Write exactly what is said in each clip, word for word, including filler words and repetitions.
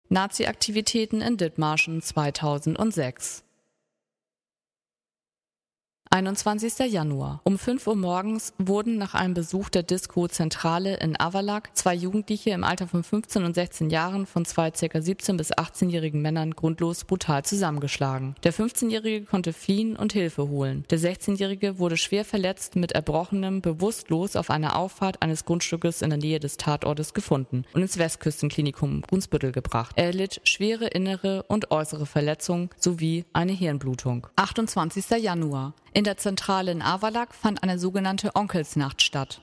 Nazi-Aktivitäten in Dithmarschen zweitausendsechs. einundzwanzigster Januar. Um fünf Uhr morgens wurden nach einem Besuch der Disco Zentrale in Avalak zwei Jugendliche im Alter von fünfzehn und sechzehn Jahren von zwei ca. siebzehn- bis achtzehnjährigen Männern grundlos brutal zusammengeschlagen. Der fünfzehnjährige konnte fliehen und Hilfe holen. Der sechzehnjährige wurde schwer verletzt mit Erbrochenem bewusstlos auf einer Auffahrt eines Grundstückes in der Nähe des Tatortes gefunden und ins Westküstenklinikum Brunsbüttel gebracht. Er erlitt schwere innere und äußere Verletzungen sowie eine Hirnblutung. achtundzwanzigster Januar. In der Zentrale in Avalak fand eine sogenannte Onkelsnacht statt.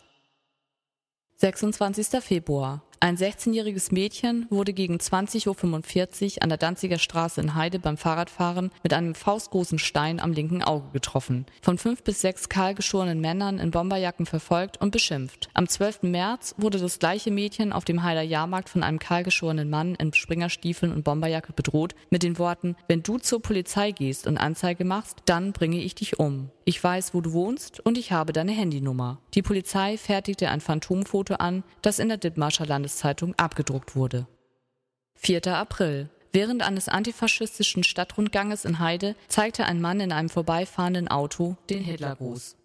sechsundzwanzigster Februar. Ein sechzehnjähriges Mädchen wurde gegen zwanzig Uhr fünfundvierzig an der Danziger Straße in Heide beim Fahrradfahren mit einem faustgroßen Stein am linken Auge getroffen, von fünf bis sechs kahlgeschorenen Männern in Bomberjacken verfolgt und beschimpft. Am zwölften März wurde das gleiche Mädchen auf dem Heider Jahrmarkt von einem kahlgeschorenen Mann in Springerstiefeln und Bomberjacke bedroht mit den Worten: Wenn du zur Polizei gehst und Anzeige machst, dann bringe ich dich um. Ich weiß, wo du wohnst und ich habe deine Handynummer. Die Polizei fertigte ein Phantomfoto an, das in der Dithmarscher Landeszeitung abgedruckt wurde. vierter April. Während eines antifaschistischen Stadtrundganges in Heide zeigte ein Mann in einem vorbeifahrenden Auto den Hitlergruß.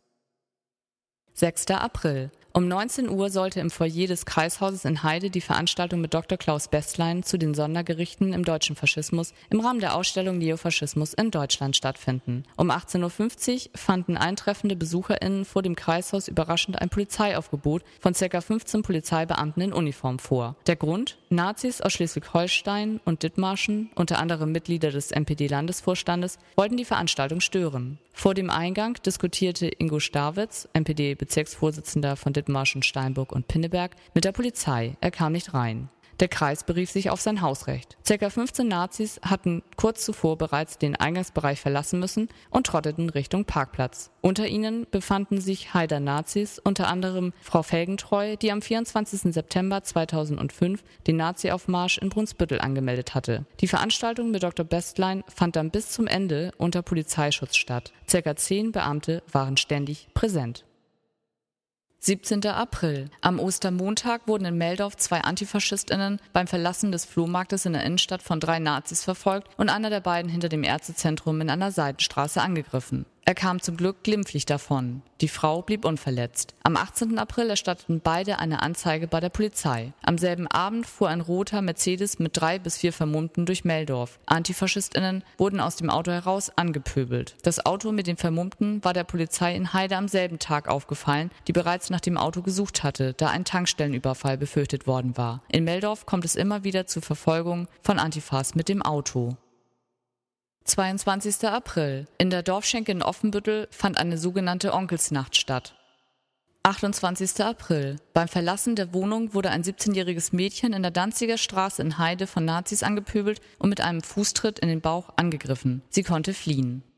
sechster April. Um neunzehn Uhr sollte im Foyer des Kreishauses in Heide die Veranstaltung mit Doktor Klaus Bästlein zu den Sondergerichten im deutschen Faschismus im Rahmen der Ausstellung Neofaschismus in Deutschland stattfinden. Um achtzehn Uhr fünfzig fanden eintreffende BesucherInnen vor dem Kreishaus überraschend ein Polizeiaufgebot von ca. fünfzehn Polizeibeamten in Uniform vor. Der Grund? Nazis aus Schleswig-Holstein und Dithmarschen, unter anderem Mitglieder des N P D-Landesvorstandes, wollten die Veranstaltung stören. Vor dem Eingang diskutierte Ingo Starwitz, N P D-Bezirksvorsitzender von Dithmarschen, Steinburg und Pinneberg, mit der Polizei. Er kam nicht rein. Der Kreis berief sich auf sein Hausrecht. Circa fünfzehn Nazis hatten kurz zuvor bereits den Eingangsbereich verlassen müssen und trotteten Richtung Parkplatz. Unter ihnen befanden sich Heider Nazis, unter anderem Frau Felgentreu, die am vierundzwanzigsten September zweitausendfünf den Nazi-Aufmarsch in Brunsbüttel angemeldet hatte. Die Veranstaltung mit Doktor Bästlein fand dann bis zum Ende unter Polizeischutz statt. Circa zehn Beamte waren ständig präsent. siebzehnter April. Am Ostermontag wurden in Meldorf zwei AntifaschistInnen beim Verlassen des Flohmarktes in der Innenstadt von drei Nazis verfolgt und einer der beiden hinter dem Ärztezentrum in einer Seitenstraße angegriffen. Er kam zum Glück glimpflich davon. Die Frau blieb unverletzt. Am achtzehnten April erstatteten beide eine Anzeige bei der Polizei. Am selben Abend fuhr ein roter Mercedes mit drei bis vier Vermummten durch Meldorf. AntifaschistInnen wurden aus dem Auto heraus angepöbelt. Das Auto mit den Vermummten war der Polizei in Heide am selben Tag aufgefallen, die bereits nach dem Auto gesucht hatte, da ein Tankstellenüberfall befürchtet worden war. In Meldorf kommt es immer wieder zu Verfolgung von Antifas mit dem Auto. zweiundzwanzigster April. In der Dorfschenke in Offenbüttel fand eine sogenannte Onkelsnacht statt. achtundzwanzigster April. Beim Verlassen der Wohnung wurde ein siebzehnjähriges Mädchen in der Danziger Straße in Heide von Nazis angepöbelt und mit einem Fußtritt in den Bauch angegriffen. Sie konnte fliehen.